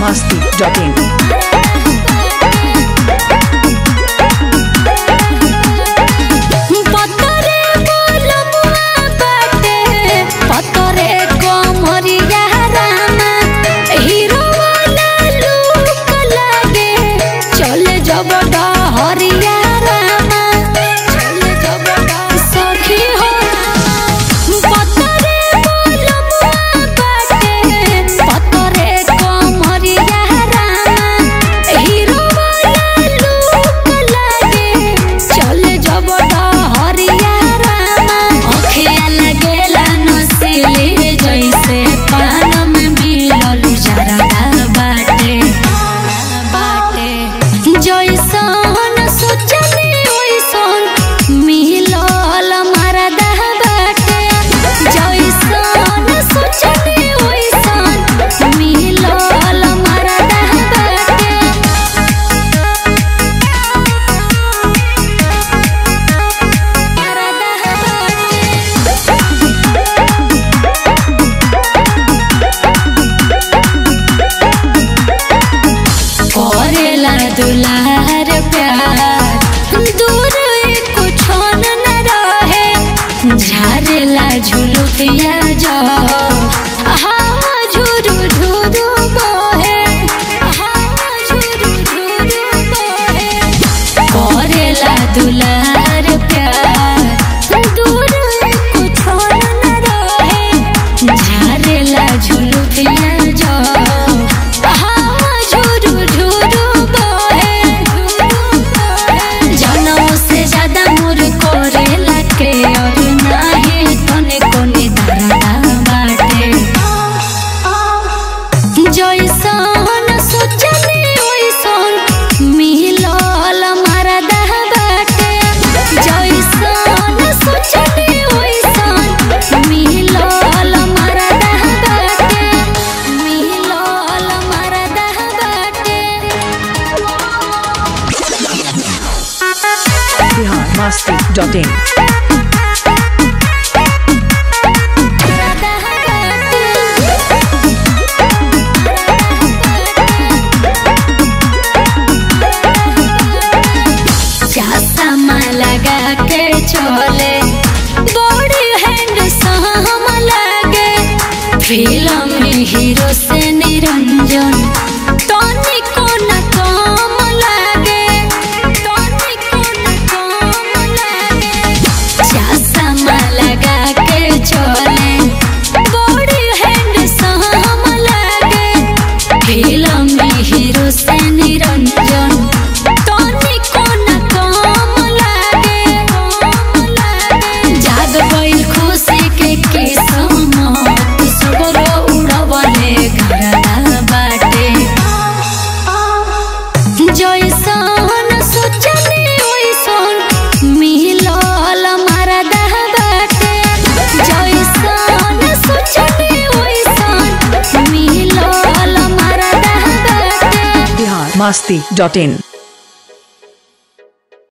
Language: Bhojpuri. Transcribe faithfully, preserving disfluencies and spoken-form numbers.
masti dot in. दुलार प्यार दूर कुछ न रहे झारेला झुलुकिया जो हाँ झुरु झुरु बोहे हाँ झुरु झुरु बोहे करेला दुलार प्यार दूर कुछ न रहे झारेला झुलुकिया जो masti dot in. चश्मा लगा के चले बॉडी हैंडसम लगे फिल्म में हीरो से निरंजन टॉनी को न कम लगे टॉनी को न कम लगे चश्मा लगा के चले बॉडी हैंडसम लगे फिल्म में हीरो से निरंजन masti dot in.